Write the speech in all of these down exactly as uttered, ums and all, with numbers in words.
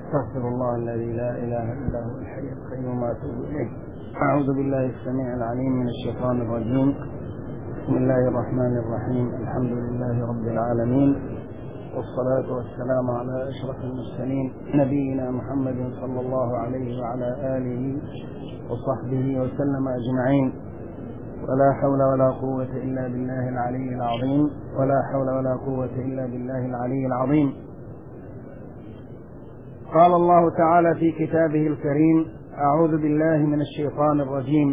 أستغفر الله الذي لا إله إلا هو الحي القيوم وأتوب إليه. أعوذ بالله السميع العليم من الشيطان الرجيم. بسم الله الرحمن الرحيم. الحمد لله رب العالمين، والصلاة والسلام على أشرف المرسلين نبينا محمد صلى الله عليه وعلى آله وصحبه وسلم أجمعين. ولا حول ولا قوة إلا بالله العلي العظيم ولا حول ولا قوة إلا بالله العلي العظيم. قال الله تعالى في كتابه الكريم: أعوذ بالله من الشيطان الرجيم.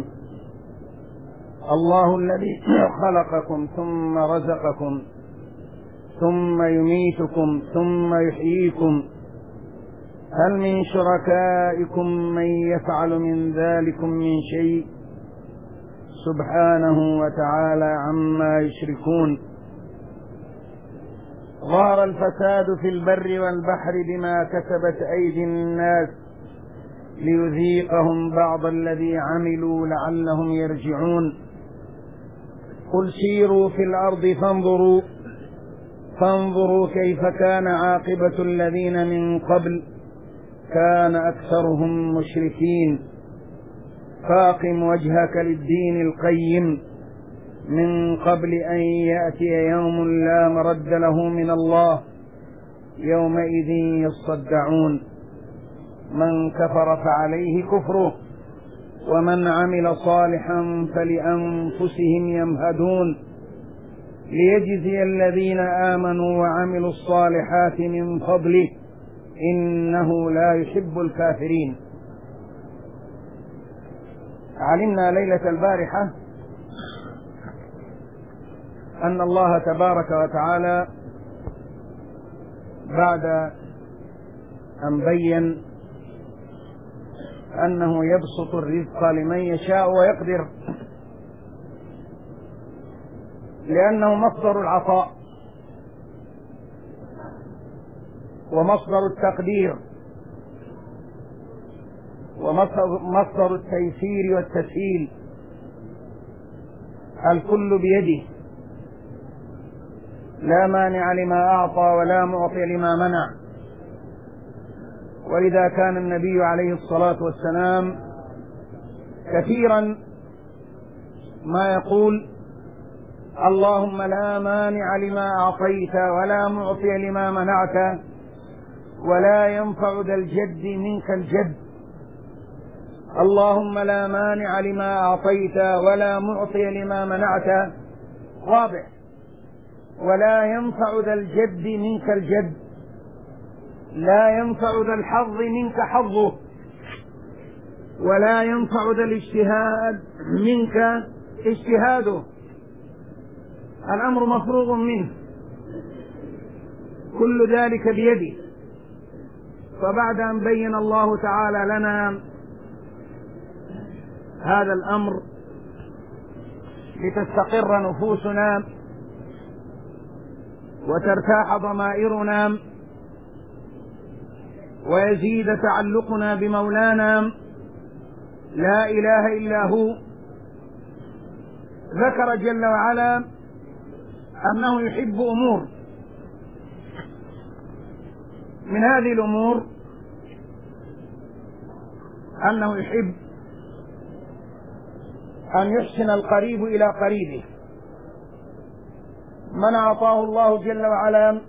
الله الذي خلقكم ثم رزقكم ثم يميتكم ثم يحييكم هل من شركائكم من يفعل من ذلكم من شيء سبحانه وتعالى عما يشركون. ظهر الفساد في البر والبحر بما كسبت أيدي الناس ليذيقهم بعض الذي عملوا لعلهم يرجعون. قل سيروا في الأرض فانظروا فانظروا كيف كان عاقبة الذين من قبل كان أكثرهم مشركين. فاقم وجهك للدين القيم من قبل أن يأتي يوم لا مرد له من الله يومئذ يصدعون. من كفر فعليه كفره ومن عمل صالحا فلأنفسهم يمهدون ليجزي الذين آمنوا وعملوا الصالحات من فضله إنه لا يحب الكافرين. علمنا ليلة البارحة أن الله تبارك وتعالى بعد أن بين أنه يبسط الرزق لمن يشاء ويقدر لأنه مصدر العطاء ومصدر التقدير ومصدر التيسير والتسهيل، الكل بيده، لا مانع لما أعطى ولا معطي لما منع. ولذا كان النبي عليه الصلاة والسلام كثيرا ما يقول: اللهم لا مانع لما أعطيت ولا معطي لما منعت ولا ينفع ذا الجد منك الجد. اللهم لا مانع لما أعطيت ولا معطي لما منعت، واضح، ولا ينفع ذا الجد منك الجد، لا ينفع ذا الحظ منك حظه، ولا ينفع ذا الاجتهاد منك اجتهاده. الأمر مفروغ منه، كل ذلك بيده. فبعد أن بين الله تعالى لنا هذا الأمر لتستقر نفوسنا وترتاح ضمائرنا ويزيد تعلقنا بمولانا لا إله إلا هو، ذكر جل وعلا أنه يحب أمور. من هذه الأمور أنه يحب أن يحسن القريب إلى قريبه. من أعطاه الله جل وعلا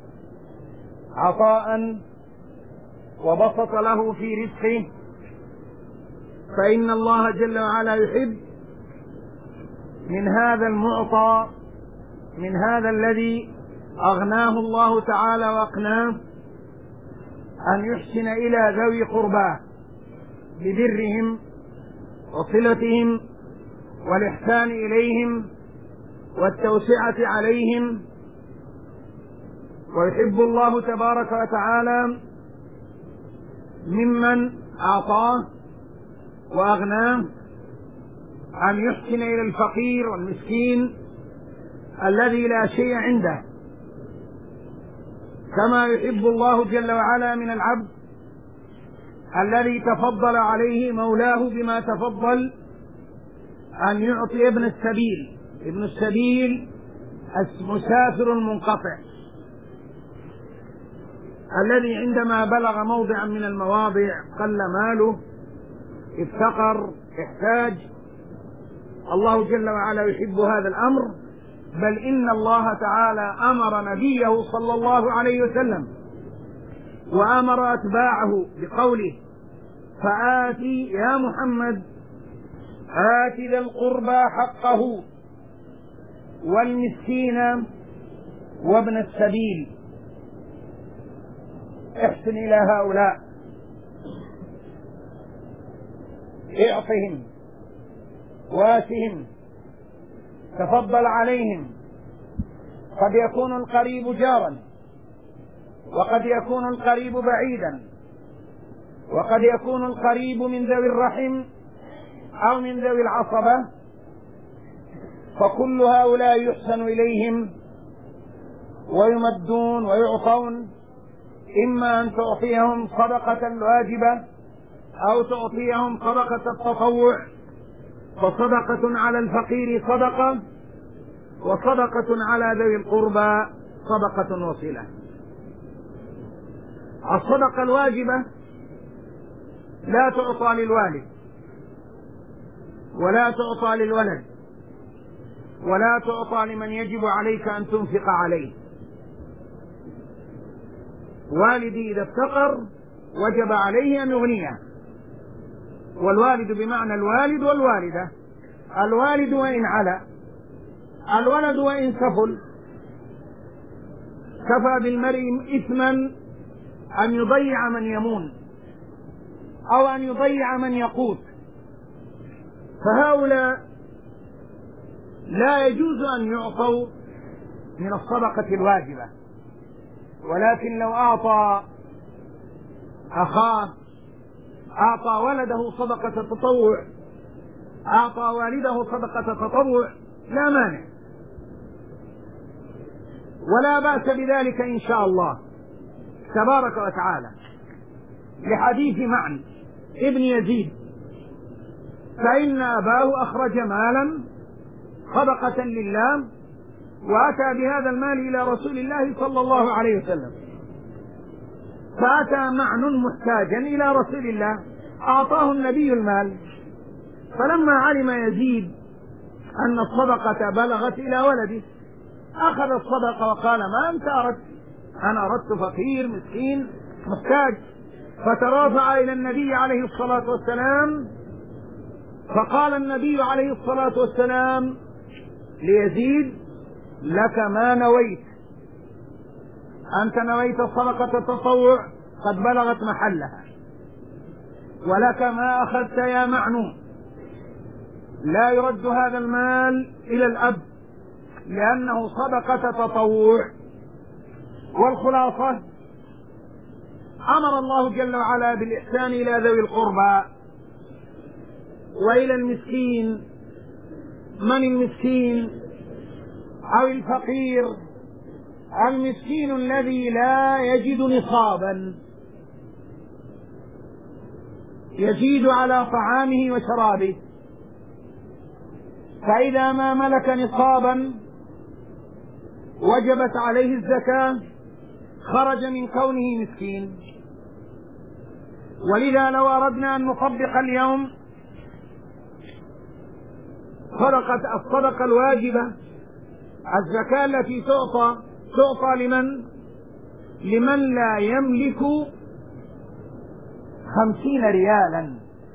عطاء وبسط له في رزقه فإن الله جل وعلا يحب من هذا المعطى، من هذا الذي أغناه الله تعالى وأقناه، أن يحسن إلى ذوي قرباه ببرهم وصلتهم والإحسان إليهم والتوسعة عليهم. ويحب الله تبارك وتعالى ممن أعطاه وأغناه أن يحسن إلى الفقير والمسكين الذي لا شيء عنده، كما يحب الله جل وعلا من العبد الذي تفضل عليه مولاه بما تفضل أن يعطي ابن السبيل. ابن السبيل المسافر المنقطع الذي عندما بلغ موضعا من المواضع قل ماله، افتقر، احتاج، الله جل وعلا يحب هذا الأمر، بل إن الله تعالى أمر نبيه صلى الله عليه وسلم وأمر أتباعه بقوله: فآتي يا محمد آت ذا القربى حقه والمسكين وابن السبيل. احسن إلى هؤلاء، اعطهم واتهم، تفضل عليهم. قد يكون القريب جارا، وقد يكون القريب بعيدا، وقد يكون القريب من ذوي الرحم أو من ذوي العصبة، فكل هؤلاء يحسن إليهم ويمدون ويعطون، إما أن تعطيهم صدقة واجبة أو تعطيهم صدقة التطوع، فصدقة على الفقير صدقة، وصدقة على ذوي القربى صدقة وصلة. الصدقة الواجبة لا تعطى للوالد ولا تعطى للولد ولا تعطى لمن يجب عليك أن تنفق عليه. والدي إذا افتقر وجب عليه أن يغنيه، والوالد بمعنى الوالد والوالدة، الوالد وإن علا، الولد وإن سفل. كفى بالمرء إثما أن يضيع من يمون أو أن يضيع من يقوت، فهؤلاء لا يجوز أن يعطوا من الصدقة الواجبة، ولكن لو أعطى أخاه، أعطى ولده صدقة تطوع، أعطى والده صدقة تطوع، لا مانع ولا بأس بذلك إن شاء الله تبارك وتعالى، لحديث معن ابن يزيد: فإن أباه أخرج مالا صدقة لله وأتى بهذا المال إلى رسول الله صلى الله عليه وسلم، فأتى معن محتاجا إلى رسول الله، أعطاه النبي المال، فلما علم يزيد أن الصدقة بلغت إلى ولده أخذ الصدقة وقال: ما أنت أردت؟ أنا أردت فقير مسكين محتاج. فترافع إلى النبي عليه الصلاة والسلام، فقال النبي عليه الصلاة والسلام ليزيد: لك ما نويت، أنت نويت صدقة التطوع قد بلغت محلها، ولك ما أخذت يا معنون. لا يرد هذا المال إلى الأب لأنه صدقة تطوع. والخلاصة: أمر الله جل وعلا بالإحسان إلى ذوي القربى وإلى المسكين. من المسكين أو الفقير؟ المسكين الذي لا يجد نصابا يزيد على طعامه وشرابه، فإذا ما ملك نصابا وجبت عليه الزكاة خرج من كونه مسكين. ولذا لو أردنا أن نطبق اليوم صدقة الصدقة الواجبة، الزكاة التي تعطى تعطى لمن لمن لا يملك خمسين ريالا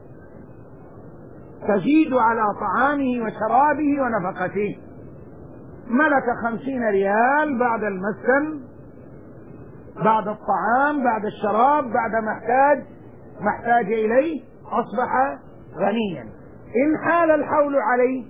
تزيد على طعامه وشرابه ونفقته. ملك خمسين ريال بعد المسكن، بعد الطعام، بعد الشراب، بعد محتاج محتاج إليه، أصبح غنيا. إن حال الحول عليه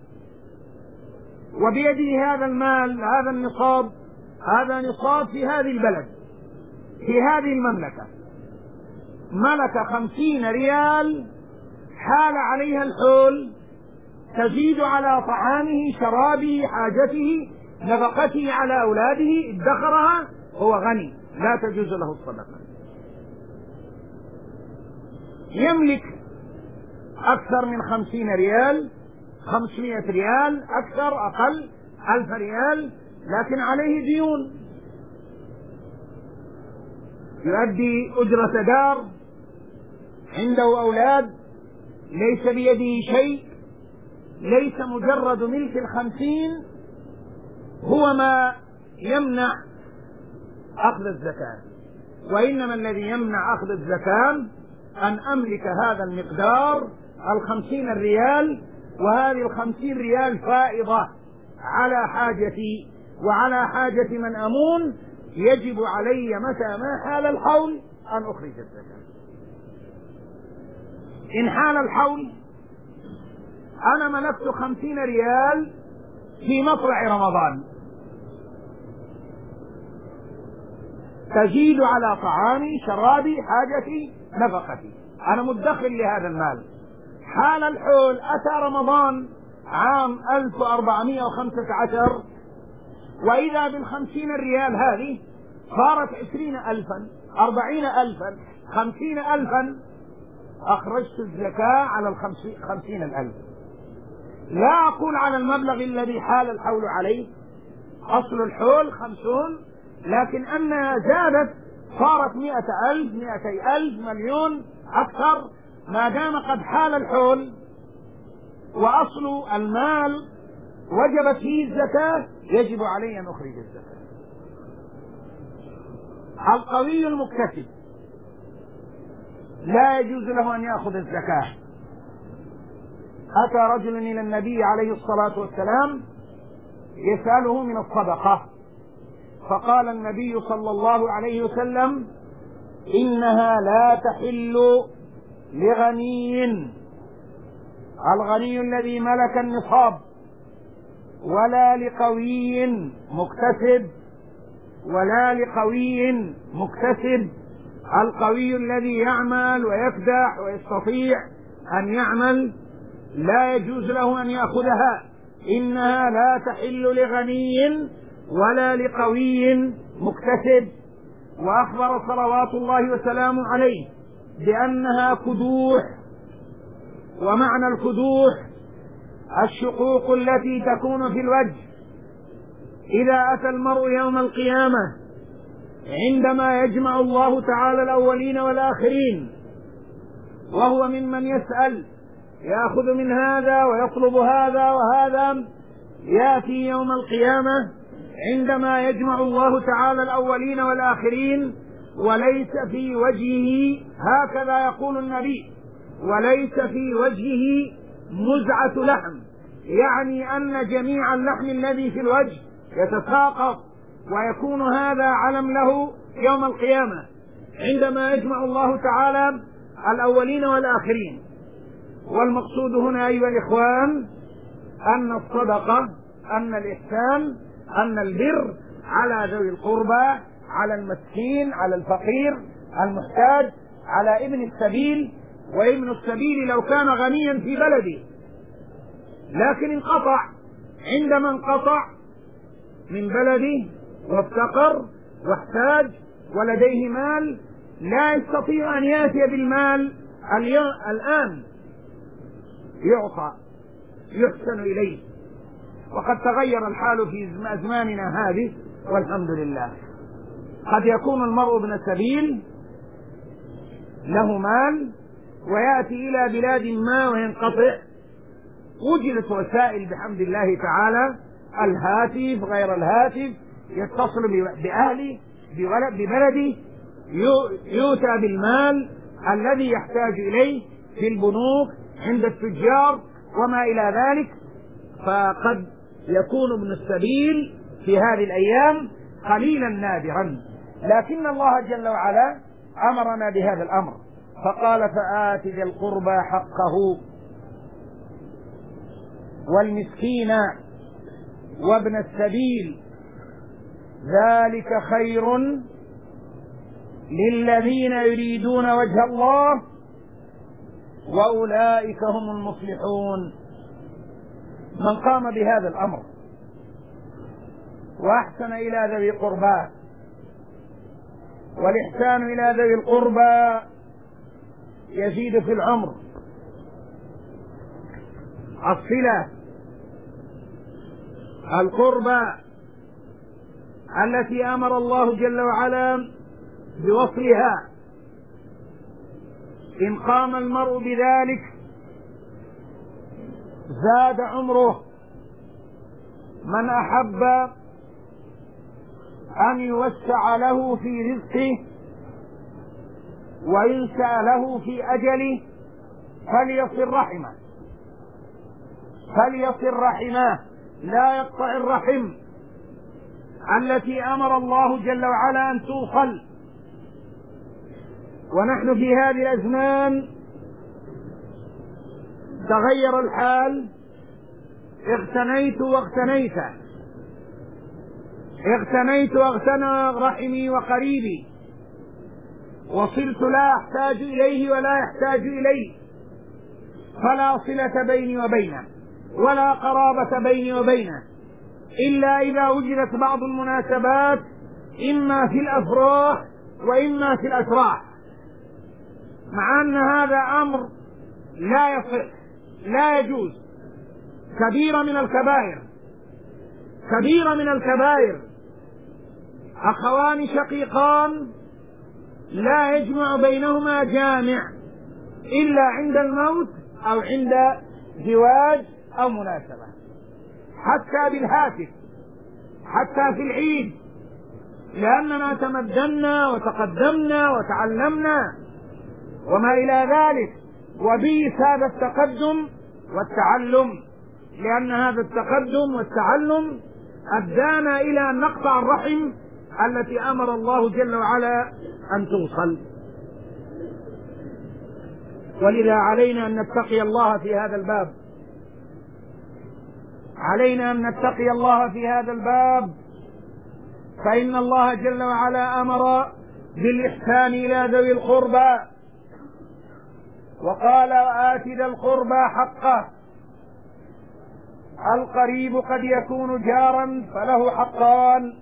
وبيده هذا المال، هذا النصاب، هذا نصاب في هذه البلد، في هذه المملكة، ملك خمسين ريال، حال عليها الحول، تزيد على طعامه، شرابه، حاجته، نفقته على أولاده، ادخرها، هو غني، لا تجوز له الصدقة. يملك أكثر من خمسين ريال، خمسمائة ريال، أكثر أقل، ألف ريال، لكن عليه ديون، يؤدي أجرة دار، عنده أولاد، ليس بيده شيء، ليس مجرد ملك الخمسين هو ما يمنع أخذ الزكاة، وإنما الذي يمنع أخذ الزكاة أن أملك هذا المقدار الخمسين الريال، وهذه الخمسين ريال فائضة على حاجتي وعلى حاجة من أمون، يجب علي متى ما حال الحول أن أخرج الزكاة. إن حال الحول أنا ملكت خمسين ريال في مطلع رمضان تزيد على طعامي شرابي حاجتي نفقتي، أنا مدخر لهذا المال. حال الحول أتى رمضان عام ألف وأربعمائة وخمسة عشر، وإذا بالخمسين الريال هذه صارت عشرين ألفا، أربعين ألفا، خمسين ألفا، أخرجت الزكاة على الخمسين الألف. لا أقول على المبلغ الذي حال الحول عليه، أصل الحول خمسون، لكن أنها زادت صارت مئة ألف، مئتي ألف، مليون، أكثر، ما دام قد حال الحول وأصل المال وجبت فيه الزكاة يجب علي أن أخرج الزكاة. القوي المكتسب لا يجوز له أن يأخذ الزكاة. أتى رجل إلى النبي عليه الصلاة والسلام يسأله من الصدقة، فقال النبي صلى الله عليه وسلم: إنها لا تحل لغني، الغني الذي ملك النصاب، ولا لقوي مكتسب، ولا لقوي مكتسب. القوي الذي يعمل ويكدح ويستطيع أن يعمل لا يجوز له أن يأخذها. إنها لا تحل لغني ولا لقوي مكتسب. وأخبر صلوات الله وسلامه عليه بأنها كدوح، ومعنى الكدوح الشقوق التي تكون في الوجه إذا أتى المرء يوم القيامة عندما يجمع الله تعالى الأولين والآخرين، وهو ممن يسأل يأخذ من هذا ويطلب هذا وهذا، يأتي يوم القيامة عندما يجمع الله تعالى الأولين والآخرين وليس في وجهه، هكذا يقول النبي، وليس في وجهه مزعة لحم، يعني أن جميع اللحم الذي في الوجه يتساقط، ويكون هذا علم له يوم القيامة عندما يجمع الله تعالى الأولين والآخرين. والمقصود هنا أيها الإخوان أن الصدقة، أن الإحسان، أن البر على ذوي القربى، على المسكين، على الفقير المحتاج، على ابن السبيل. وابن السبيل لو كان غنيا في بلده لكن انقطع، عندما انقطع من بلده وافتقر واحتاج ولديه مال لا يستطيع أن يأتي بالمال الآن يعطى يحسن إليه. وقد تغير الحال في أزماننا هذه والحمد لله. قد يكون المرء ابن سبيل له مال ويأتي إلى بلاد ما وينقطع، وجدت وسائل بحمد الله تعالى، الهاتف غير الهاتف، يتصل بأهله ببلده، يؤتى بالمال الذي يحتاج إليه في البنوك عند التجار وما إلى ذلك. فقد يكون ابن السبيل في هذه الأيام قليلا نادرا، لكن الله جل وعلا أمرنا بهذا الأمر فقال: فآت ذي القربى حقه والمسكين وابن السبيل ذلك خير للذين يريدون وجه الله وأولئك هم المفلحون. من قام بهذا الأمر وأحسن إلى ذوي قرباه، والإحسان إلى ذوي القربى يزيد في العمر، الصلة، القربى التي أمر الله جل وعلا بوصلها. إن قام المرء بذلك زاد عمره. من أحب أن يوسع له في رزقه وينسى له في أجله فليصل رحمه، فليصل رحمه، لا يقطع الرحم التي أمر الله جل وعلا أن توصل. ونحن في هذه الأزمان تغير الحال. اغتنيت واغتنيت، اغتنيت واغتنى رحمي وقريبي، وصلت لا أحتاج إليه ولا يحتاج إلي، فلا صلة بيني وبينه ولا قرابة بيني وبينه إلا إذا وجدت بعض المناسبات، إما في الأفراح وإما في الأتراح، مع أن هذا أمر لا يصح، لا يجوز، كبيرة من الكبائر، كبيرة من الكبائر. أخوان شقيقان لا يجمع بينهما جامع إلا عند الموت أو عند زواج أو مناسبة، حتى بالهاتف، حتى في العيد، لأننا تمدنا وتقدمنا وتعلمنا وما إلى ذلك. وبئس هذا التقدم والتعلم، لأن هذا التقدم والتعلم أدانا إلى أن نقطع الرحم التي أمر الله جل وعلا أن توصل. ولذا علينا أن نتقي الله في هذا الباب، علينا أن نتقي الله في هذا الباب، فإن الله جل وعلا أمر بالإحسان إلى ذوي القربى، وقال وآت ذا القربى حقه. القريب قد يكون جارا فله حقان،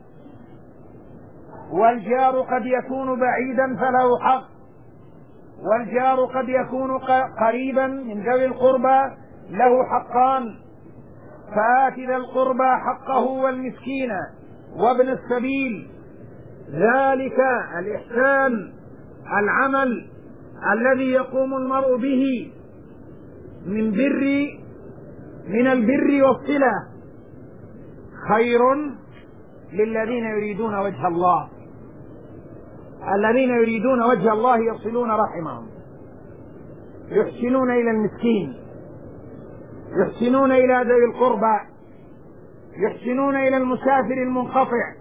والجار قد يكون بعيدا فله حق، والجار قد يكون قريبا من ذوي القربى له حقان. فآت ذا القربى حقه والمسكين وابن السبيل. ذلك الإحسان، العمل الذي يقوم المرء به من بر من البر والصلة، خير للذين يريدون وجه الله. الذين يريدون وجه الله يصلون رحمهم، يحسنون إلى المسكين، يحسنون إلى ذوي القربى، يحسنون إلى المسافر المنقطع،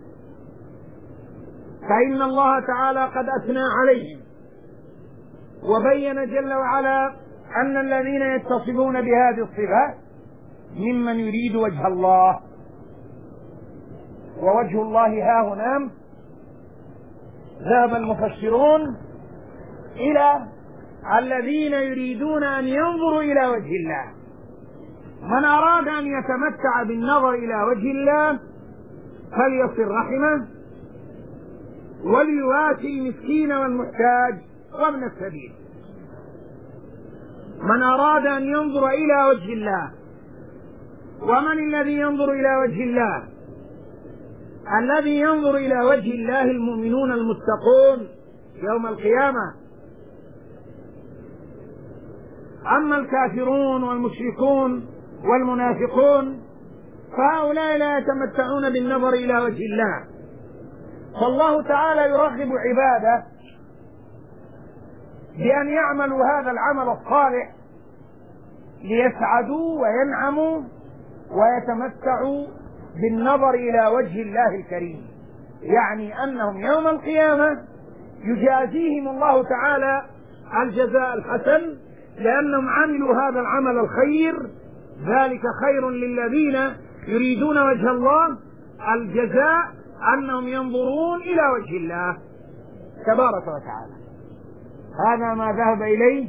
فإن الله تعالى قد أثنى عليهم وبين جل وعلا أن الذين يتصفون بهذه الصفة ممن يريد وجه الله. ووجه الله ها هنا ذهب المفسرون إلى الذين يريدون أن ينظروا إلى وجه الله. من أراد أن يتمتع بالنظر إلى وجه الله فليصل رحمه وليواسي المسكين والمحتاج وابن السبيل. من أراد أن ينظر إلى وجه الله. ومن الذي ينظر إلى وجه الله؟ الذي ينظر إلى وجه الله المؤمنون المتقون يوم القيامة. أما الكافرون والمشركون والمنافقون فهؤلاء لا يتمتعون بالنظر إلى وجه الله. فالله تعالى يرغب عباده بأن يعملوا هذا العمل الصالح ليسعدوا وينعموا ويتمتعوا بالنظر إلى وجه الله الكريم، يعني أنهم يوم القيامة يجازيهم الله تعالى الجزاء الحسن لأنهم عملوا هذا العمل الخير. ذلك خير للذين يريدون وجه الله. الجزاء أنهم ينظرون إلى وجه الله تبارك وتعالى. هذا ما ذهب إليه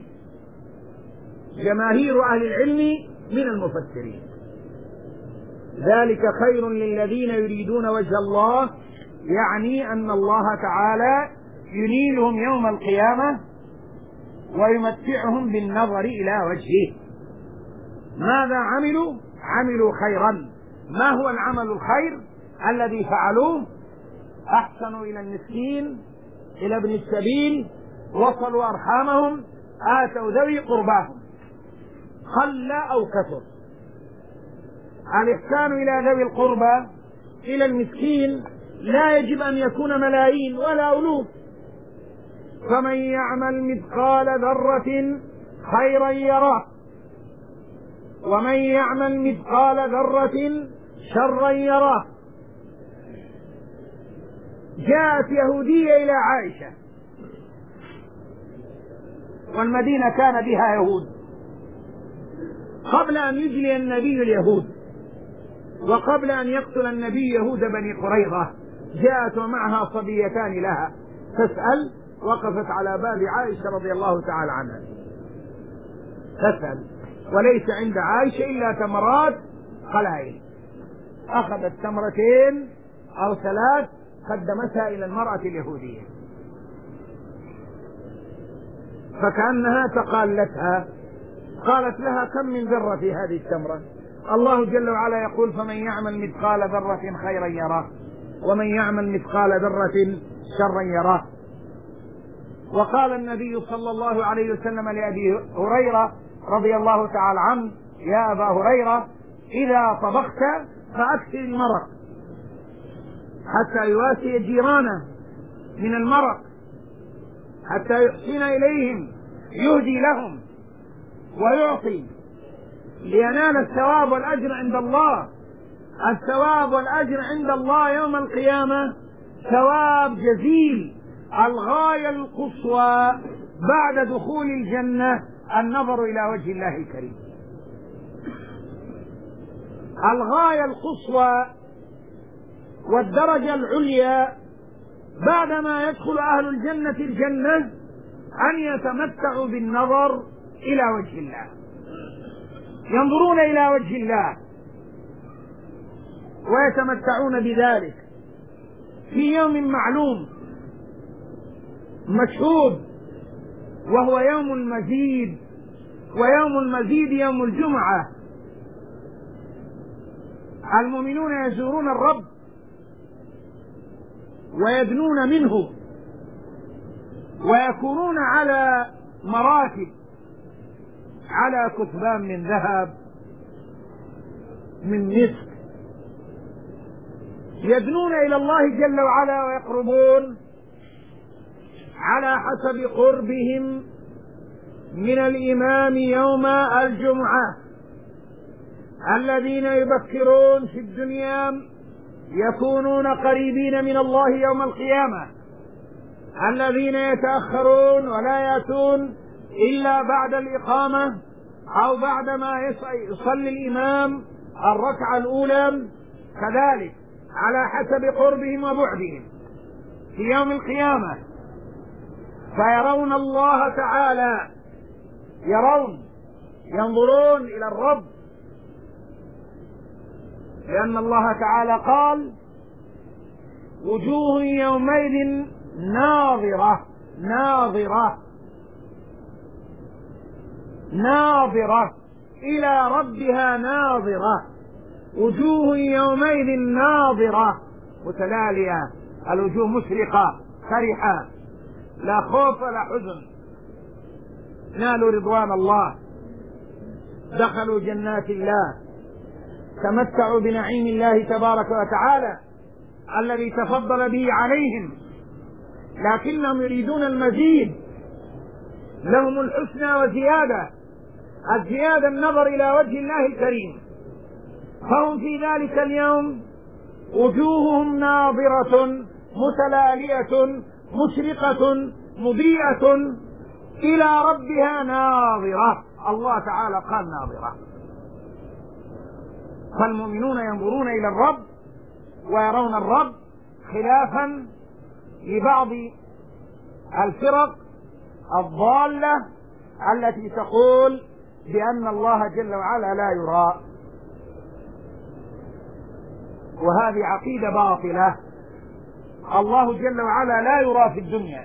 جماهير أهل العلم من المفسرين. ذلك خير للذين يريدون وجه الله، يعني أن الله تعالى ينيلهم يوم القيامة ويمتعهم بالنظر إلى وجهه. ماذا عملوا؟ عملوا خيرا. ما هو العمل الخير الذي فعلوه؟ أحسنوا إلى المسكين، إلى ابن السبيل، وصلوا أرحامهم، آتوا ذوي قرباهم، قل أو كثر. الإحسان إلى ذوي القربى، إلى المسكين، لا يجب أن يكون ملايين ولا ألوف. فمن يعمل مثقال ذرة خيرا يراه، ومن يعمل مثقال ذرة شرا يراه. جاءت يهودية إلى عائشة، والمدينة كان بها يهود قبل أن يجلي النبي اليهود، وقبل أن يقتل النبي يهود بني قريظة. جاءت ومعها صبيتان لها تسأل، وقفت على باب عائشة رضي الله تعالى عنها تسأل، وليس عند عائشة إلا تمرات قلائل. أخذت تمرتين أو ثلاث قدمتها إلى المرأة اليهودية، فكأنها تقالتها، قالت لها: كم من ذرة في هذه التمرة؟ الله جل وعلا يقول: فمن يعمل مثقال ذرة خيرا يراه، ومن يعمل مثقال ذرة شرا يراه. وقال النبي صلى الله عليه وسلم لأبي هريرة رضي الله تعالى عنه: يا أبا هريرة، إذا طبخت فأكثر المرق حتى يواسي جيرانه من المرق، حتى يحسن إليهم، يهدي لهم ويعطي، لينال الثواب والأجر عند الله. الثواب والأجر عند الله يوم القيامة ثواب جزيل. الغاية القصوى بعد دخول الجنة النظر إلى وجه الله الكريم. الغاية القصوى والدرجة العليا بعدما يدخل أهل الجنة الجنة أن يتمتعوا بالنظر إلى وجه الله، ينظرون إلى وجه الله ويتمتعون بذلك في يوم معلوم مشهود، وهو يوم المزيد. ويوم المزيد يوم الجمعة. المؤمنون يزورون الرب ويدنون منه، ويكونون على مراتب، على كثبان من ذهب، من مسك، يدنون إلى الله جل وعلا ويقربون على حسب قربهم من الإمام يوم الجمعة. الذين يبكرون في الدنيا يكونون قريبين من الله يوم القيامة، الذين يتأخرون ولا يأتون إلا بعد الإقامة أو بعدما يصلي الإمام الركعة الأولى، كذلك على حسب قربهم وبعدهم في يوم القيامة. فيرون الله تعالى، يرون ينظرون إلى الرب، لأن الله تعالى قال: وجوه يومئذ ناظرة ناظرة ناظرة إلى ربها ناظرة. وجوه يومئذ ناظرة، متلالية، الوجوه مشرقة فرحة، لا خوف ولا حزن، نالوا رضوان الله، دخلوا جنات الله، تمتعوا بنعيم الله تبارك وتعالى الذي تفضل به عليهم، لكنهم يريدون المزيد، لهم الحسنى وزيادة. الزيادة النظر إلى وجه الله الكريم. فهم في ذلك اليوم وجوههم ناظرة متلالية مشرقة مضيئة إلى ربها ناظرة. الله تعالى قال ناظرة. فالمؤمنون ينظرون إلى الرب ويرون الرب، خلافا لبعض الفرق الضالة التي تقول بأن الله جل وعلا لا يرى، وهذه عقيدة باطلة. الله جل وعلا لا يرى في الدنيا،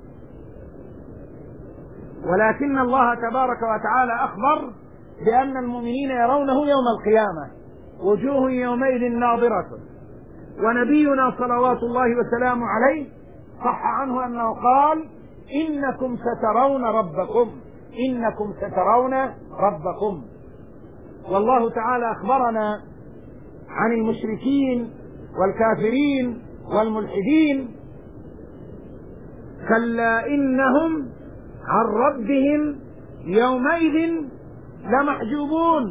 ولكن الله تبارك وتعالى أخبر بأن المؤمنين يرونه يوم القيامة، وجوه يومئذ ناظرة. ونبينا صلوات الله وسلامه عليه صح عنه أنه قال إنكم سترون ربكم إنكم سترون ربكم. والله تعالى أخبرنا عن المشركين والكافرين والملحدين: كلا إنهم عن ربهم يومئذ لمحجوبون،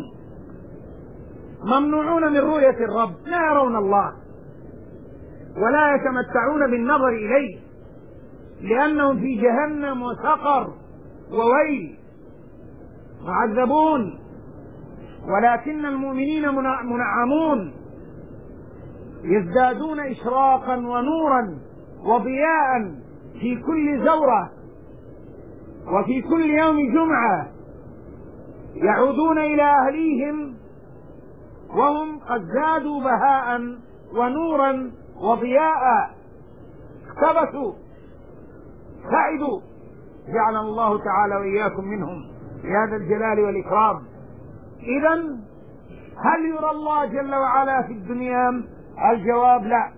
ممنوعون من رؤية الرب، لا يرون الله ولا يتمتعون بالنظر إليه، لأنهم في جهنم وسقر وويل معذبون. ولكن المؤمنين منعمون، يزدادون إشراقا ونورا وضياء في كل زورة وفي كل يوم جمعة، يعودون إلى أهليهم وهم قد زادوا بهاء ونورا وضياء، اقتبسوا سعدوا، جعلنا الله تعالى وإياكم منهم بهذا الجلال والإكرام. إذن هل يرى الله جل وعلا في الدنيا؟ الجواب لا.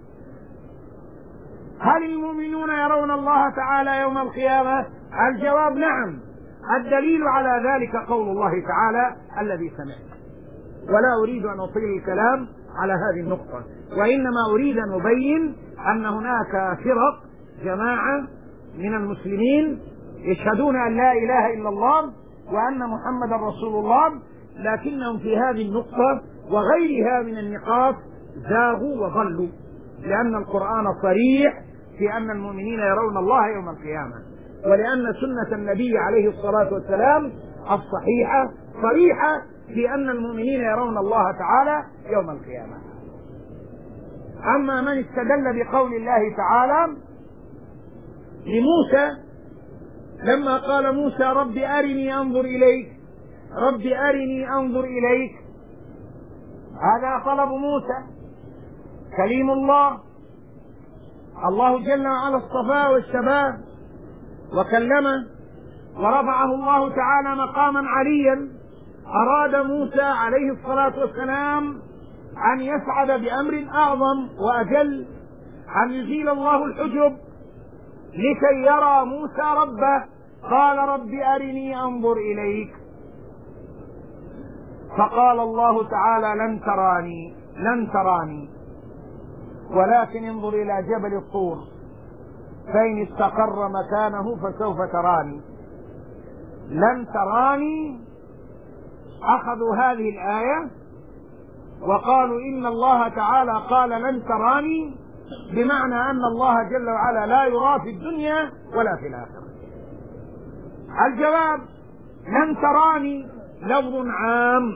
هل المؤمنون يرون الله تعالى يوم القيامة؟ الجواب نعم. الدليل على ذلك قول الله تعالى الذي سمعنا. ولا أريد أن أطيل الكلام على هذه النقطة، وإنما أريد أن أبين أن هناك فرق جماعة من المسلمين يشهدون أن لا إله إلا الله وأن محمد رسول الله، لكنهم في هذه النقطة وغيرها من النقاط زاغوا وضلوا، لأن القرآن صريح في أن المؤمنين يرون الله يوم القيامة، ولأن سنة النبي عليه الصلاة والسلام الصحيحة صريحة في أن المؤمنين يرون الله تعالى يوم القيامة. أما من استدل بقول الله تعالى لموسى لما قال موسى رب أرني أنظر إليك رب أرني أنظر إليك، هذا طلب موسى كليم الله، الله جل وعلا اصطفاه والشباب وكلمه ورفعه الله تعالى مقاما عليا. أراد موسى عليه الصلاة والسلام أن يسعد بأمر أعظم وأجل، أن يزيل الله الحجب لكي يرى موسى ربه. قال رب أرني أنظر إليك، فقال الله تعالى لن تراني لن تراني ولكن انظر إلى جبل الطور فإن استقر مكانه فسوف تراني. لن تراني، أخذوا هذه الآية وقالوا إن الله تعالى قال لن تراني بمعنى أن الله جل وعلا لا يرى في الدنيا ولا في الآخرة. الجواب لن تراني لفظ عام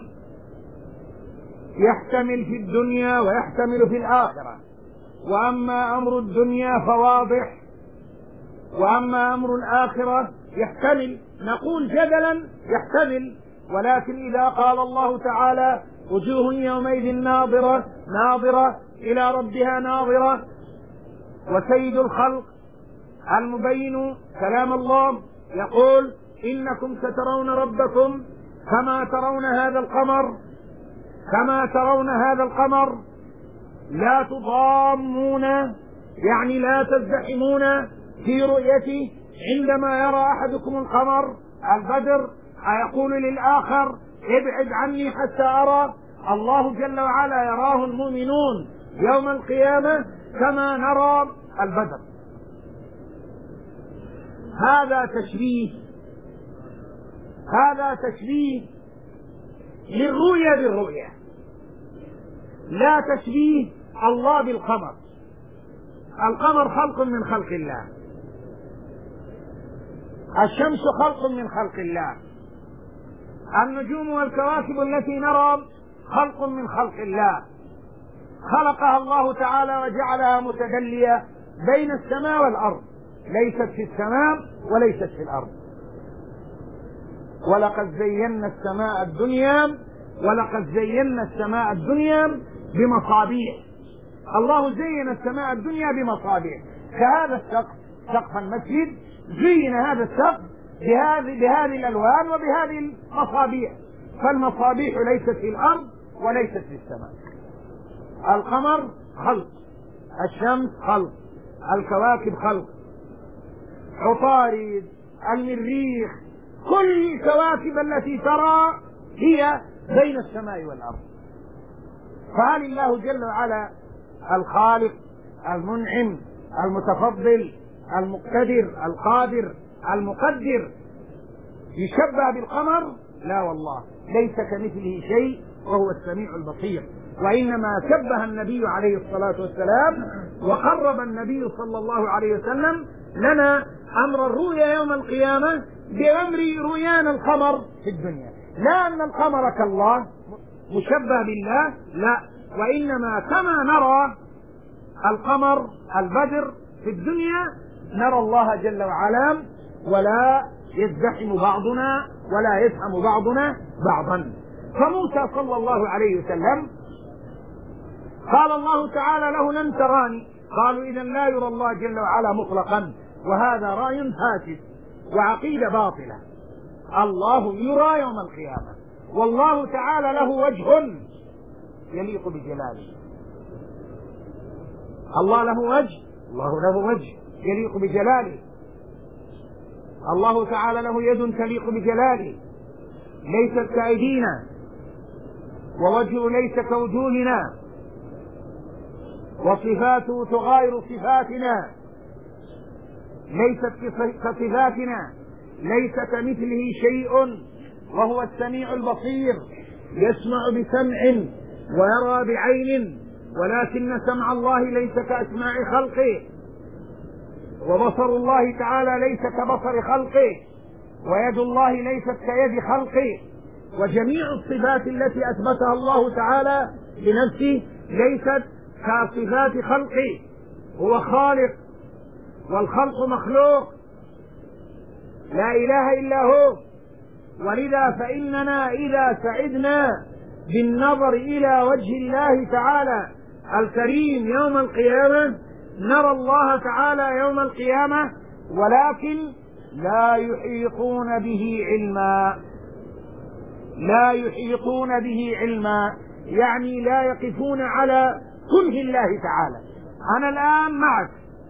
يحتمل في الدنيا ويحتمل في الآخرة، وأما أمر الدنيا فواضح، وأما أمر الآخرة يحتمل، نقول جدلا يحتمل. ولكن إذا قال الله تعالى وجوه يومئذ ناظرة ناظرة إلى ربها ناظرة، وسيد الخلق المبين كلام الله يقول إنكم سترون ربكم كما ترون هذا القمر كما ترون هذا القمر لا تضامون، يعني لا تزدحمون في رؤيته. عندما يرى أحدكم القمر البدر أيقول للآخر ابعد عني حتى أرى؟ الله جل وعلا يراه المؤمنون يوم القيامة كما نرى البدر. هذا تشبيه هذا تشبيه للرؤية بالرؤية، لا تشبيه الله بالقمر. القمر خلق من خلق الله، الشمس خلق من خلق الله، النجوم والكواكب التي نرى خلق من خلق الله، خلقها الله تعالى وجعلها متدلية بين السماء والأرض، ليست في السماء وليست في الأرض. ولقد زينا السماء الدنيا ولقد زينا السماء الدنيا بمصابيح. الله زين السماء الدنيا بمصابيح، كهذا السقف، سقف المسجد زين هذا السقف بهذه بهذه الألوان وبهذه المصابيح، فالمصابيح ليست في الأرض وليست في السماء. القمر خلق، الشمس خلق، الكواكب خلق، عطارد، المريخ، كل الكواكب التي ترى هي بين السماء والأرض. فهل الله جل وعلا الخالق المنعم المتفضل المقتدر القادر المقدر يشبه بالقمر؟ لا والله، ليس كمثله شيء وهو السميع البصير. وإنما شبه النبي عليه الصلاة والسلام وقرب النبي صلى الله عليه وسلم لنا أمر الرؤيا يوم القيامة بأمر رؤيان القمر في الدنيا، لا أن القمر كالله مشبه بالله، لا، وإنما كما نرى القمر البدر في الدنيا نرى الله جل وعلا، ولا يزدحم بعضنا ولا يزحم بعضنا بعضا. فموسى صلى الله عليه وسلم قال الله تعالى له لن تراني، قالوا إذا لا يرى الله جل وعلا مطلقا، وهذا رأي فاسد وعقيدة باطلة. الله يرى يوم القيامة، والله تعالى له وجه يليق بجلاله. الله له وجه، الله له وجه يليق بجلاله. الله تعالى له يد تليق بجلاله، ليست كأيدينا، ووجهه ليس كوجوهنا، وصفاته تغاير صفاتنا، ليست كصفاتنا، ليس كمثله شيء، وهو السميع البصير، يسمع بسمع ويرى بعين، ولكن سمع الله ليس كأسماع خلقه، وبصر الله تعالى ليس كبصر خلقه، ويد الله ليست كيد خلقه، وجميع الصفات التي أثبتها الله تعالى لنفسه ليست كصفات خلقه. هو خالق والخلق مخلوق، لا إله إلا هو. ولذا فإننا إذا سعدنا بالنظر إلى وجه الله تعالى الكريم يوم القيامة نرى الله تعالى يوم القيامة، ولكن لا يحيطون به علما، لا يحيطون به علما، يعني لا يقفون على كنه الله تعالى. أنا الآن معك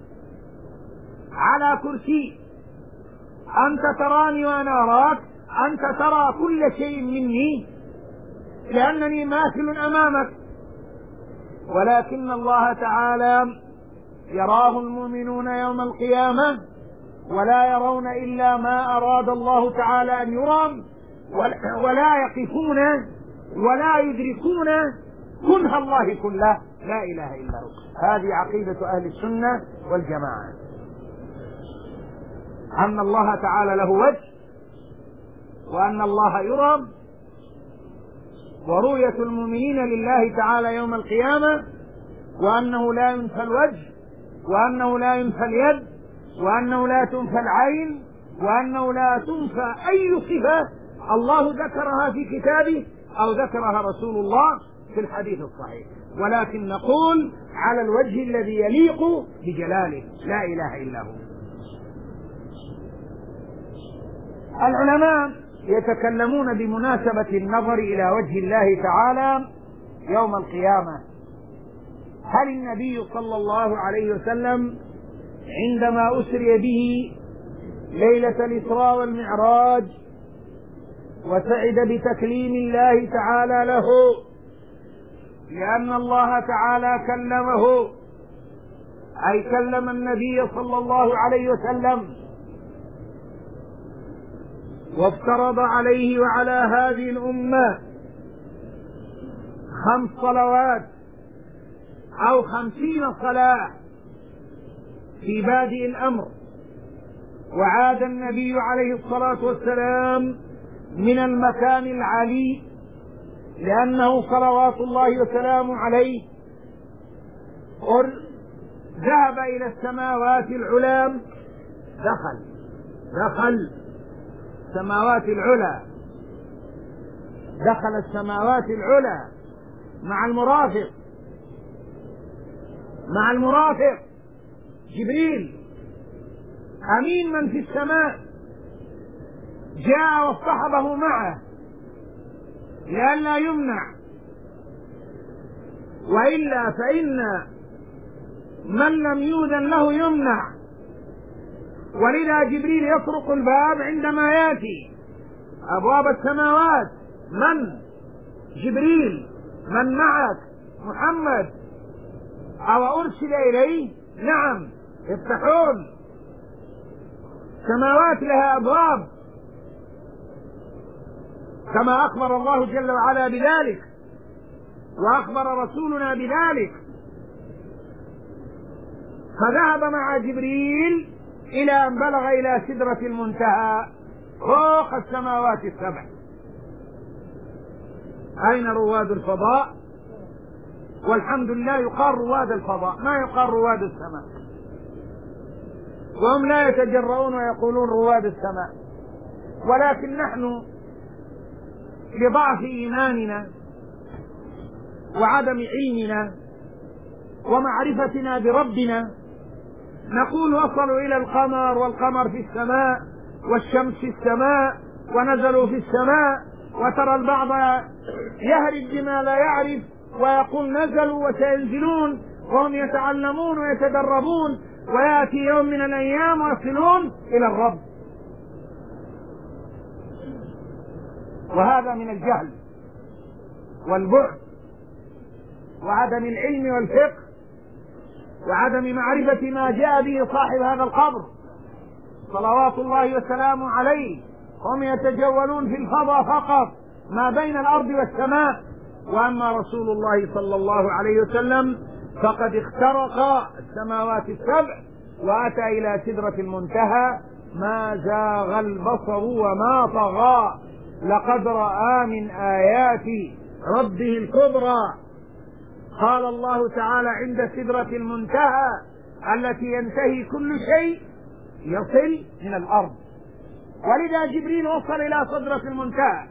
على كرسي، أنت تراني وأنا أراك، أنت ترى كل شيء مني لأنني ماثل أمامك، ولكن الله تعالى يراه المؤمنون يوم القيامة ولا يرون إلا ما أراد الله تعالى أن يرى، ولا يقفون ولا يدركون كنه الله كله، لا إله إلا هو. هذه عقيدة أهل السنة والجماعة، أن الله تعالى له وجه، وأن الله يرى، ورؤية المؤمنين لله تعالى يوم القيامة، وأنه لا ينفى الوجه، وأنه لا ينفى اليد، وأنه لا تنفى العين، وأنه لا تنفى أي صفة الله ذكرها في كتابه أو ذكرها رسول الله في الحديث الصحيح، ولكن نقول على الوجه الذي يليق بجلاله، لا إله إلا هو. العلماء يتكلمون بمناسبة النظر إلى وجه الله تعالى يوم القيامة. هل النبي صلى الله عليه وسلم عندما أسري به ليلة الإسراء والمعراج وسعد بتكليم الله تعالى له، لأن الله تعالى كلمه، أي كلم النبي صلى الله عليه وسلم وافترض عليه وعلى هذه الأمة خمس صلوات أو خمسين صلاة في بادئ الأمر، وعاد النبي عليه الصلاة والسلام من المكان العلي لأنه صلوات الله وسلامه عليه ذهب إلى السماوات العلى، دخل دخل السماوات العلى دخل السماوات العلى مع المرافق مع المرافق جبريل أمين من في السماء، جاء واصطحبه معه لئلا يمنع، وإلا فإن من لم يؤذن له يمنع، ولذا جبريل يطرق الباب عندما يأتي أبواب السماوات. من؟ جبريل. من معك؟ محمد. أو أرسل إليه؟ نعم. يفتحون. سماوات لها أبواب كما أخبر الله جل وعلا بذلك، وأخبر رسولنا بذلك. فذهب مع جبريل إلى أن بلغ إلى سدرة المنتهى فوق السماوات السبع. أين رواد الفضاء؟ والحمد لله يقال رواد الفضاء، ما يقال رواد السماء، وهم لا يتجرؤون ويقولون رواد السماء. ولكن نحن لضعف إيماننا وعدم علمنا ومعرفتنا بربنا نقول وصلوا إلى القمر، والقمر في السماء، والشمس في السماء، ونزلوا في السماء. وترى البعض يهرب بما لا يعرف ويقول نزلوا وسينزلون، وهم يتعلمون ويتدربون، ويأتي يوم من الأيام ويصلون إلى الرب. وهذا من الجهل والبعد وعدم العلم والفقه وعدم معرفة ما جاء به صاحب هذا القبر صلوات الله وسلامه عليه. هم يتجولون في الفضاء فقط ما بين الأرض والسماء، وأما رسول الله صلى الله عليه وسلم فقد اخترق السماوات السبع وأتى إلى سدرة المنتهى. ما زاغ البصر وما طغى، لقد رأى من آيات ربه الكبرى. قال الله تعالى عند سدرة المنتهى التي ينتهي كل شيء يصل من الأرض، ولذا جبريل وصل إلى سدرة المنتهى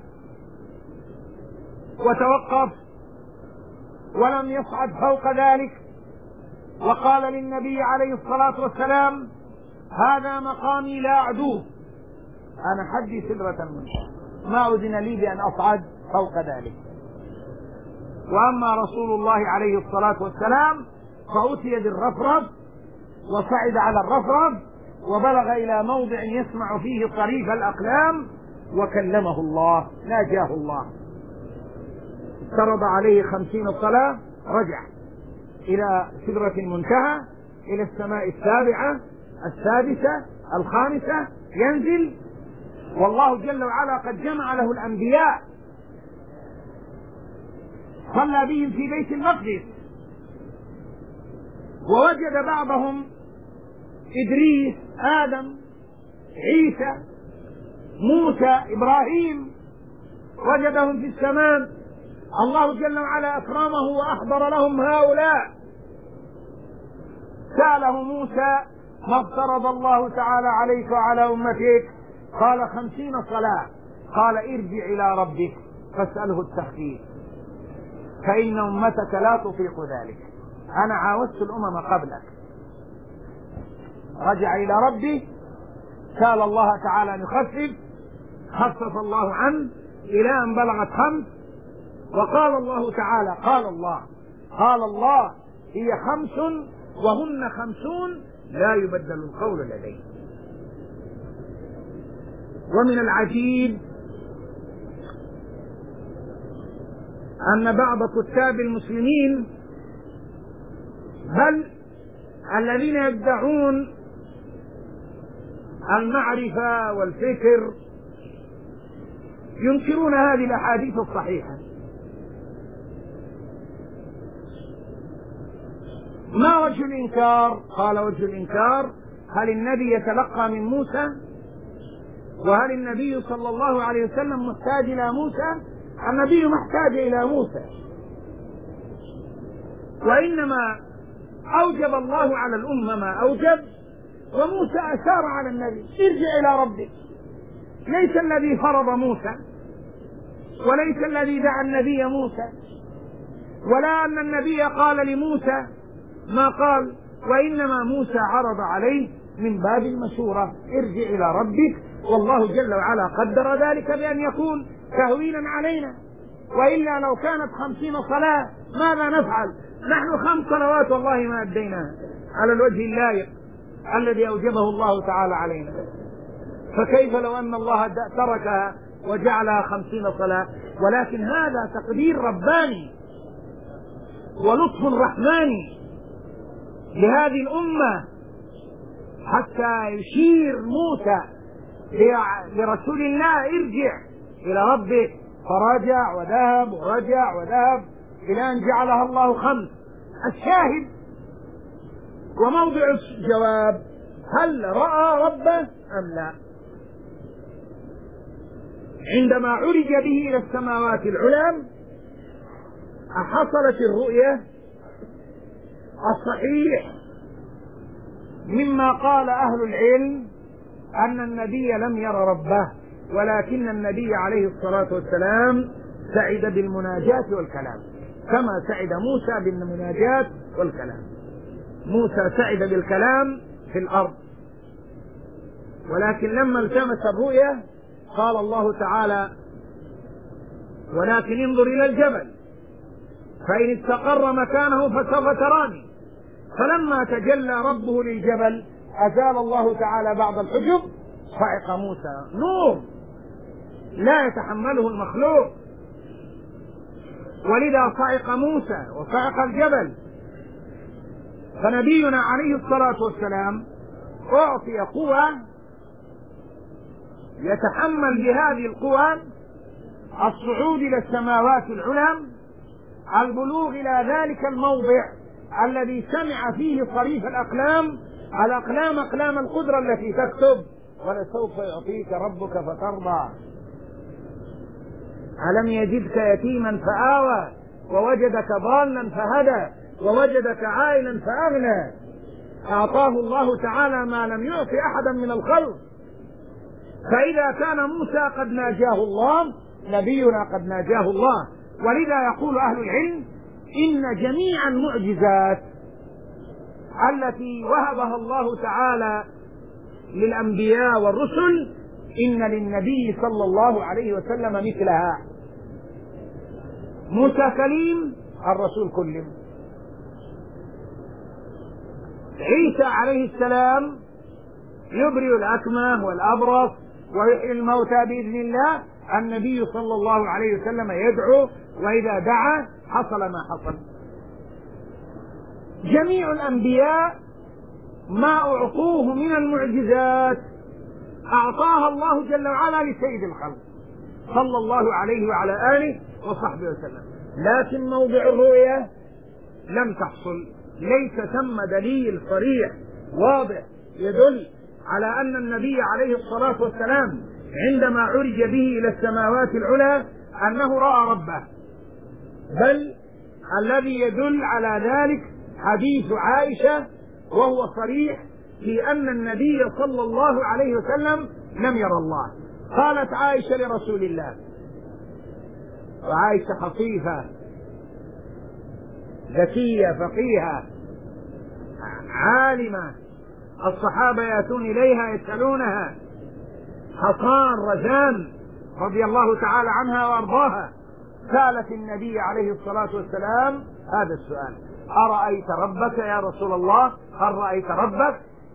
وتوقف ولم يصعد فوق ذلك، وقال للنبي عليه الصلاة والسلام هذا مقامي لا أعدوه، أنا حدي سدرة المنتهى، ما أذن لي بأن أصعد فوق ذلك. وأما رسول الله عليه الصلاة والسلام فأتي بالرفرف وصعد على الرفرف وبلغ إلى موضع يسمع فيه طريف الأقلام وكلمه الله، ناجاه الله. افترض عليه خمسين صلاة، رجع إلى سدرة المنتهى، إلى السماء السابعة السادسة الخامسة، ينزل، والله جل وعلا قد جمع له الأنبياء، صلى بهم في بيت المقدس، ووجد بعضهم إدريس، آدم، عيسى، موسى، إبراهيم، وجدهم في السماء. الله جل وعلا أكرمه وأحضر لهم هؤلاء. سأله موسى ما افترض الله تعالى عليك وعلى أمتك؟ قال خمسين صلاة. قال ارجع إلى ربك فاسأله التخفيف فإن أمتك لا تطيق ذلك، أنا عاودت الأمم قبلك. رجع إلى ربه، سأل الله تعالى أن يخفف، خفف الله عنه إلى أن بلغت خمس. وقال الله تعالى قال الله قال الله هي خمس وهن خمسون لا يبدل القول لدي. ومن العجيب أن بعض كتاب المسلمين بل الذين يدعون المعرفة والفكر ينكرون هذه الأحاديث الصحيحة. ما وجه الإنكار؟ قال وجه الإنكار هل النبي يتلقى من موسى؟ وهل النبي صلى الله عليه وسلم محتاج إلى موسى؟ النبي محتاج إلى موسى، وإنما أوجب الله على الأمة ما أوجب، وموسى أشار على النبي ارجع إلى ربك. ليس الذي فرض موسى، وليس الذي دعا النبي موسى، ولا أن النبي قال لموسى ما قال، وإنما موسى عرض عليه من باب المشورة ارجع إلى ربك، والله جل وعلا قدر ذلك بأن يكون تهويلا علينا، وإلا لو كانت خمسين صلاة ماذا نفعل؟ نحن خمس صلوات والله ما أديناها على الوجه اللائق الذي أوجبه الله تعالى علينا، فكيف لو أن الله تركها وجعلها خمسين صلاة؟ ولكن هذا تقدير رباني ولطف رحماني لهذه الأمة، حتى يشير موسى لرسول الله ارجع إلى ربك، فرجع وذهب ورجع وذهب إلى أن جعلها الله خمس. الشاهد وموضع الجواب: هل رأى ربه أم لا؟ عندما عرج به إلى السماوات العلى حصلت الرؤية الصحيح مما قال أهل العلم أن النبي لم ير ربه، ولكن النبي عليه الصلاة والسلام سعد بالمناجاة والكلام، كما سعد موسى بالمناجاة والكلام. موسى سعد بالكلام في الأرض، ولكن لما التمس الرؤية قال الله تعالى: ولكن انظر إلى الجبل فإن استقر مكانه فسوف تراني. فلما تجلى ربه للجبل أزال الله تعالى بعض الحجب، صعق موسى، نور لا يتحمله المخلوق، ولذا صعق موسى وصعق الجبل. فنبينا عليه الصلاة والسلام أعطي قوة يتحمل بهذه القوة الصعود إلى السماوات العلى، البلوغ إلى ذلك الموضع الذي سمع فيه صريف الأقلام، الأقلام أقلام القدرة التي تكتب: ولسوف يعطيك ربك فترضى. ألم يجدك يتيما فآوى ووجدك ضالا فهدى ووجدك عائلا فأغنى. أعطاه الله تعالى ما لم يعط أحدا من الخلق. فإذا كان موسى قد ناجاه الله، نبينا قد ناجاه الله. ولذا يقول أهل العلم إن جميع المعجزات التي وهبها الله تعالى للأنبياء والرسل إن للنبي صلى الله عليه وسلم مثلها. موسى كليم، الرسول كلم. عيسى عليه السلام يبرئ الأكمه والأبرص ويحيي الموتى بإذن الله، النبي صلى الله عليه وسلم يدعو، وإذا دعا حصل ما حصل. جميع الأنبياء ما أعطوه من المعجزات أعطاها الله جل وعلا لسيد الخلق صلى الله عليه وعلى آله وصحبه وسلم، لكن موضع الرؤية لم تحصل. ليس ثم دليل صريح واضح يدل على أن النبي عليه الصلاة والسلام عندما عرج به إلى السماوات العلى أنه رأى ربه، بل الذي يدل على ذلك حديث عائشة، وهو صريح في أن النبي صلى الله عليه وسلم لم يرى الله. قالت عائشة لرسول الله، وعائشة حصيفة ذكية فقيهة عالمة، الصحابة يأتون إليها يسألونها، حصان رزان رضي الله تعالى عنها وأرضاها، سألت النبي عليه الصلاة والسلام هذا السؤال: أرأيت ربك يا رسول الله؟ هل رأيت ربك؟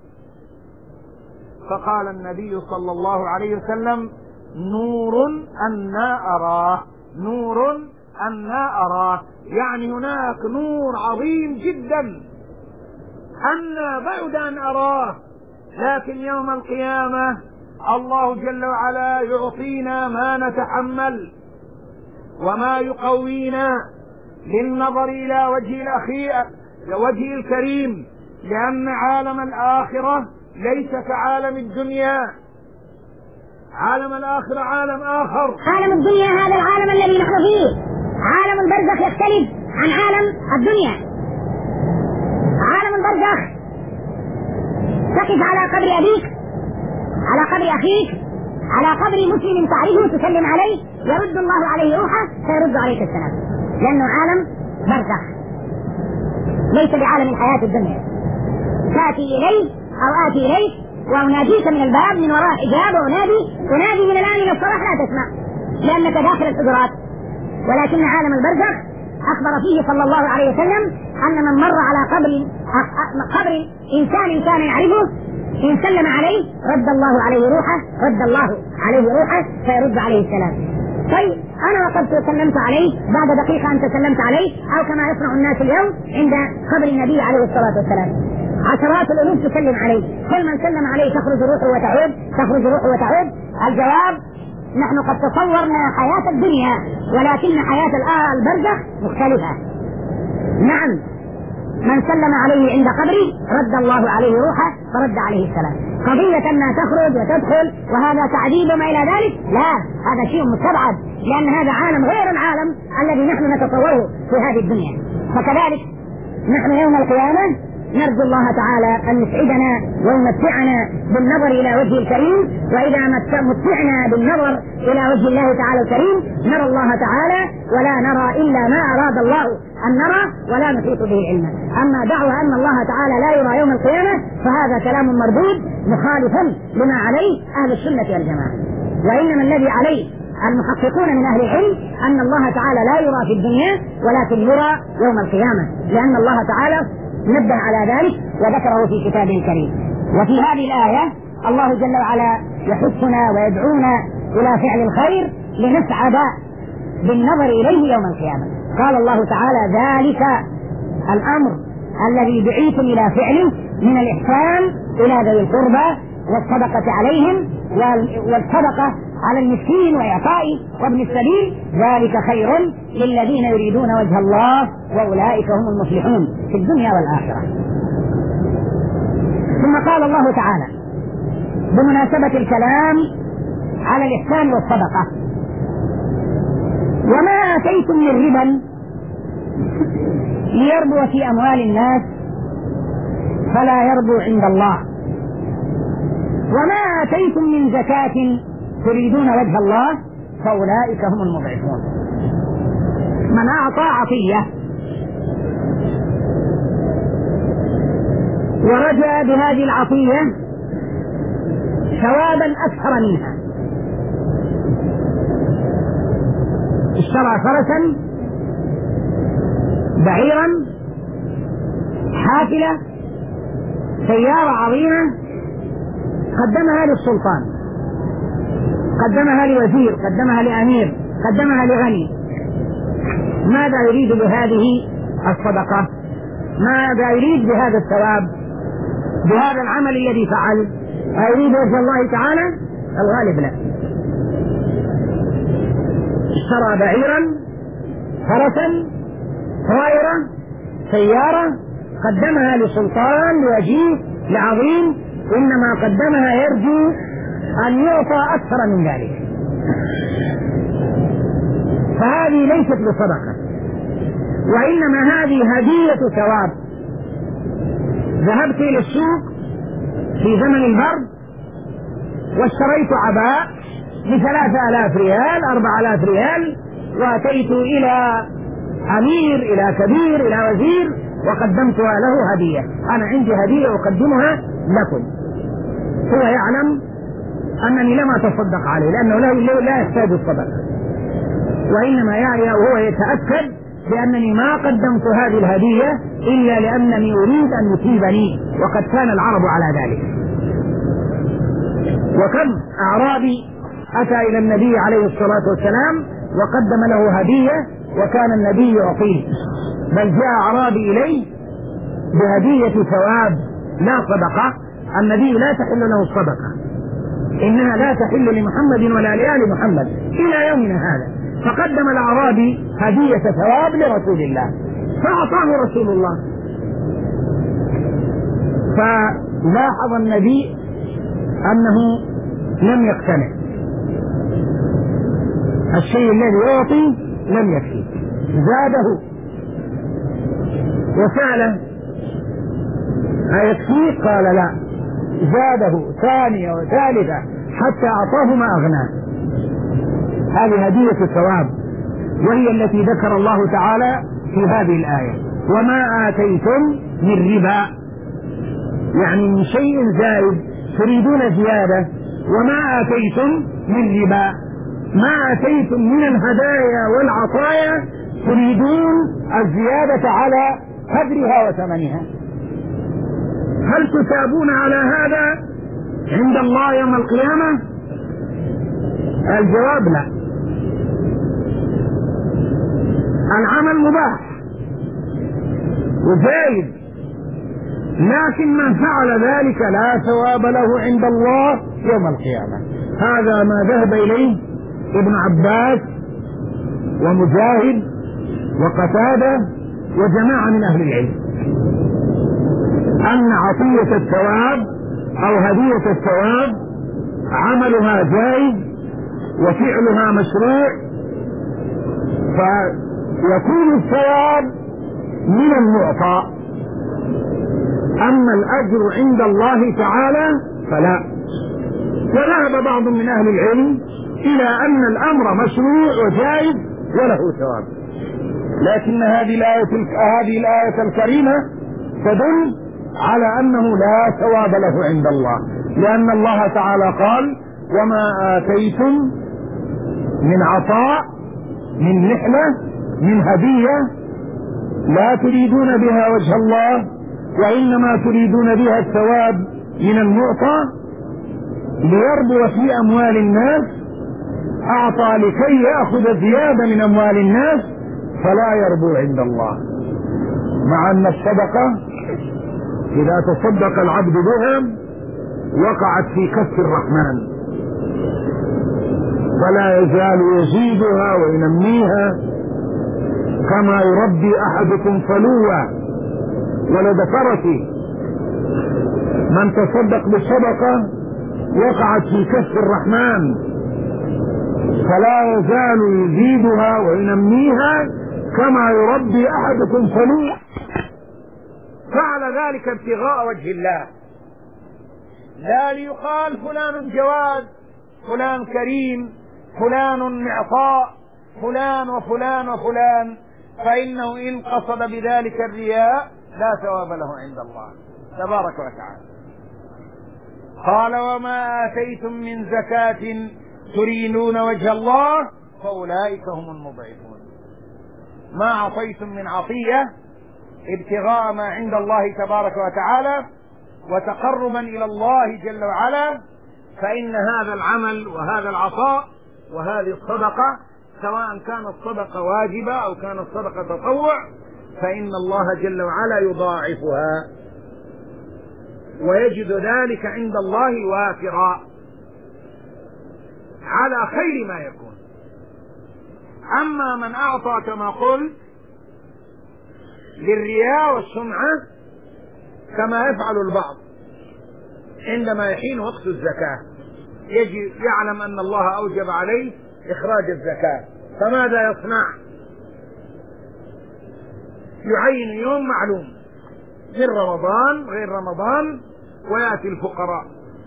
فقال النبي صلى الله عليه وسلم: نور أنا أراه، نور أنا أراه، يعني هناك نور عظيم جدا أنا بعد أن أراه، لكن يوم القيامة الله جل وعلا يعطينا ما نتحمل وما يقوينا للنظر إلى وجه الأخير وجه الكريم، لأن عالم الآخرة ليس كعالم الدنيا، عالم الآخرة عالم آخر. عالم الدنيا هذا العالم الذي نحن فيه، عالم البرزخ يختلف عن عالم الدنيا. عالم البرزخ تقف على قبر أبيك، على قبر أخيك، على قبر مسلم تعرفه تسلم عليه، يرد الله عليه روحه فيرد عليك السلام، لأنه عالم برزخ ليس بعالم الحياة الدنيا. تأتي إليه أو آتي إليك وأناديك من الباب من وراء حجاب، وأنادي أنادي من الآن إلى الصباح لا تسمع لأنك داخل الحجرات. ولكن عالم البرزخ أخبر فيه صلى الله عليه وسلم أن من مر على قبر قبر إنسان كان يعرفه إن سلم عليه رد الله عليه روحه رد الله عليه روحه فيرد عليه السلام. طيب أنا وقد سلمت عليه بعد دقيقة أنت سلمت عليه، أو كما يصنع الناس اليوم عند قبر النبي عليه الصلاة والسلام عشرات الألوف تسلم عليه، كل من سلم عليه تخرج روحه وتعود تخرج روحه وتعود. الجواب: نحن قد تصورنا حياة الدنيا ولكن حياة البرزخ مختلفة. نعم، من سلم عليه عند قبره رد الله عليه روحه فرد عليه السلام. قضية أنها تخرج وتدخل وهذا تعذيب وما إلى ذلك، لا، هذا شيء مستبعد، لأن هذا عالم غير العالم الذي نحن نتصوره في هذه الدنيا. فكذلك نحن يوم القيامة نرجو الله تعالى أن يسعدنا ويمتعنا بالنظر إلى وجه الكريم، وإذا متعنا بالنظر إلى وجه الله تعالى الكريم نرى الله تعالى ولا نرى إلا ما أراد الله أن نرى ولا نحيط به علما. أما دعوى أن الله تعالى لا يرى يوم القيامة فهذا كلام مردود مخالفا لما عليه أهل السنة والجماعة. وإنما الذي عليه المحققون من أهل العلم أن الله تعالى لا يرى في الدنيا ولكن يرى يوم القيامة، لأن الله تعالى نبه على ذلك وذكره في كتابه الكريم. وفي هذه الآية الله جل وعلا يحثنا ويدعونا إلى فعل الخير لنسعد بالنظر إليه يوم القيامة. قال الله تعالى: ذلك الأمر الذي دعيتم إلى فعله من الإحسان إلى ذوي القربى والصدقة عليهم والصدقة على المسكين وإعطائه وابن السبيل، ذلك خير للذين يريدون وجه الله وأولئك هم المفلحون في الدنيا والآخرة. ثم قال الله تعالى بمناسبة الكلام على الإحسان والصدقة: وما آتيتم من ربا ليربو في أموال الناس فلا يربو عند الله، وما آتيتم من زكاة تريدون وجه الله فأولئك هم المضعفون. من أعطى عطية ورجى بهذه العطية ثوابا أكثر منها، اشترى فرسا، بعيرا، حافلة، سيارة عظيمة، قدمها للسلطان، قدمها لوزير، قدمها لأمير، قدمها لغني، ماذا يريد بهذه الصدقة؟ ماذا يريد بهذا الثواب؟ بهذا العمل الذي فعل أيريد وجه الله تعالى؟ الغالب لا. اشترى بعيرا، فرسا، طائرة، سيارة، قدمها لسلطان، لوجيه، لعظيم، إنما قدمها يرجو أن يعطى أكثر من ذلك، فهذه ليست بصدقة، وإنما هذه هدية ثواب. ذهبت إلى السوق في زمن البرد واشتريت عباء بثلاثة آلاف ريال، أربع آلاف ريال، وأتيت إلى أمير، إلى كبير، إلى وزير، وقدمتها له هدية. أنا عندي هدية أقدمها لكم. هو يعلم أنني لم أتصدق عليه لأنه لا يحتاج الصدقة، وإنما يعني وهو يتأكد بأنني ما قدمت هذه الهدية إلا لأنني أريد أن يثيبني، وقد كان العرب على ذلك. وكم أعرابي أتى إلى النبي عليه الصلاة والسلام وقدم له هدية وكان النبي يعطيه، بل جاء أعرابي إليه بهدية ثواب لا صدقة. النبي لا تحل له الصدقة، إنها لا تحل لمحمد ولا لآل محمد إلى يومنا هذا. فقدم الأعرابي هدية ثواب لرسول الله فأعطاه رسول الله. فلاحظ النبي أنه لم يقتنع، الشيء الذي يعطي لم يكفي، زاده وسأله أيكفيك؟ قال لا، زاده ثانية وثالثة حتى أعطاه ما أغناه. هذه هدية الثواب، وهي التي ذكر الله تعالى في هذه الآية: وما آتيتم من ربا، يعني من شيء زائد تريدون زيادة. وما آتيتم من ربا، ما آتيتم من الهدايا والعطايا تريدون الزيادة على قدرها وثمنها. هل تثابون على هذا عند الله يوم القيامة؟ الجواب لا. العمل مباح وجائز، لكن من فعل ذلك لا ثواب له عند الله يوم القيامة. هذا ما ذهب إليه ابن عباس ومجاهد وقتادة وجماعة من أهل العلم، أن عطية الثواب أو هدية الثواب عملها جائز وفعلها مشروع، فيكون الثواب من المعطى. أما الأجر عند الله تعالى فلا. وذهب بعض من أهل العلم إلى أن الأمر مشروع وجائز وله ثواب، لكن هذه الآية هذه الآية الكريمة تدل على أنه لا ثواب له عند الله، لأن الله تعالى قال: وما آتيتم من عطاء، من نحلة، من هدية، لا تريدون بها وجه الله وإنما تريدون بها الثواب من المعطى ليربو في أموال الناس، أعطى لكي يأخذ زيادة من أموال الناس فلا يربو عند الله. مع أن الصدقة إذا تصدق العبد بها وقعت في كف الرحمن، فلا يزال يزيدها وينميها كما يربي أحدكم فلوة ولد فرسه. من تصدق بالصدقة وقعت في كف الرحمن فلا يزال يزيدها وينميها كما يربي أحدكم فلوة. فعل ذلك ابتغاء وجه الله، لا ليقال فلان جواد، فلان كريم، فلان معطاء، فلان وفلان وفلان، فإنه إن قصد بذلك الرياء لا ثواب له عند الله تبارك وتعالى. قال: وما آتيتم من زكاة تريدون وجه الله فأولئك هم المضعفون. ما أعطيتم من عطية ابتغاء ما عند الله تبارك وتعالى وتقربا إلى الله جل وعلا، فإن هذا العمل وهذا العطاء وهذه الصدقة، سواء كانت صدقة واجبة أو كانت صدقة تطوع، فإن الله جل وعلا يضاعفها ويجد ذلك عند الله وافرا على خير ما يكون. أما من أعطى كما قلت للرياء والسمعة كما يفعل البعض عندما يحين وقت الزكاة، يجي يعلم أن الله أوجب عليه إخراج الزكاة، فماذا يصنع؟ يعين يوم معلوم من رمضان غير رمضان ويأتي الفقراء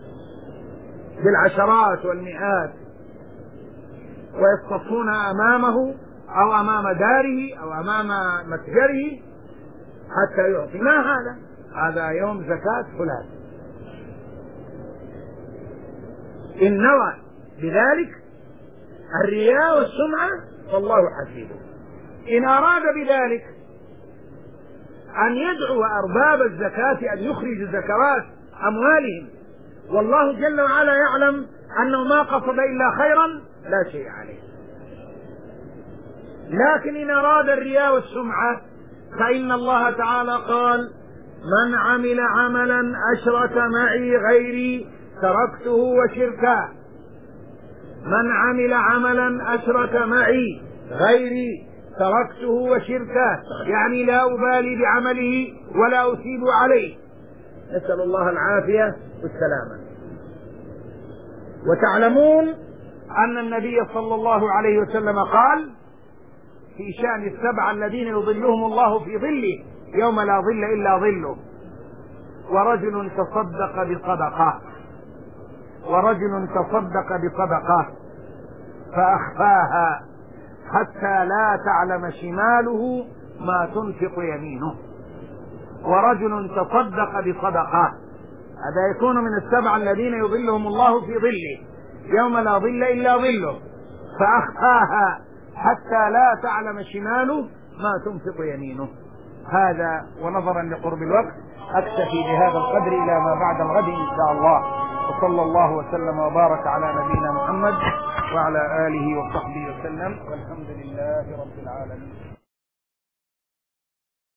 بالعشرات والمئات ويصطفون أمامه أو أمام داره أو أمام متجره حتى يعطي. ما هذا؟ هذا يوم زكاة فلان. إن نوى بذلك الرياء والسمعة فالله حسيبه. إن أراد بذلك أن يدعو أرباب الزكاة أن يخرج زكوات أموالهم والله جل وعلا يعلم أنه ما قصد إلا خيرا لا شيء عليه. لكن إن أراد الرياء والسمعة فإن الله تعالى قال: من عمل عملا أشرك معي غيري تركته وشركه. من عمل عملا أشرك معي غيري تركته وشركه، يعني لا أبالي بعمله ولا أثيب عليه. نسأل الله العافية والسلامة. وتعلمون أن النبي صلى الله عليه وسلم قال في شأن السبعة الذين يظلهم الله في ظله يوم لا ظل إلا ظله: ورجل تصدق بصدقة ورجل تصدق بصدقة فأخفاها حتى لا تعلم شماله ما تنفق يمينه. ورجل تصدق بصدقة، هذا يكون من السبعة الذين يظلهم الله في ظله يوم لا ظل إلا ظله، فأخفاها حتى لا تعلم شماله ما تنفق يمينه. هذا ونظرا لقرب الوقت أكتفي بهذا القدر إلى ما بعد الغد إن شاء الله. وصلى الله وسلم وبارك على نبينا محمد وعلى آله وصحبه وسلم، والحمد لله رب العالمين.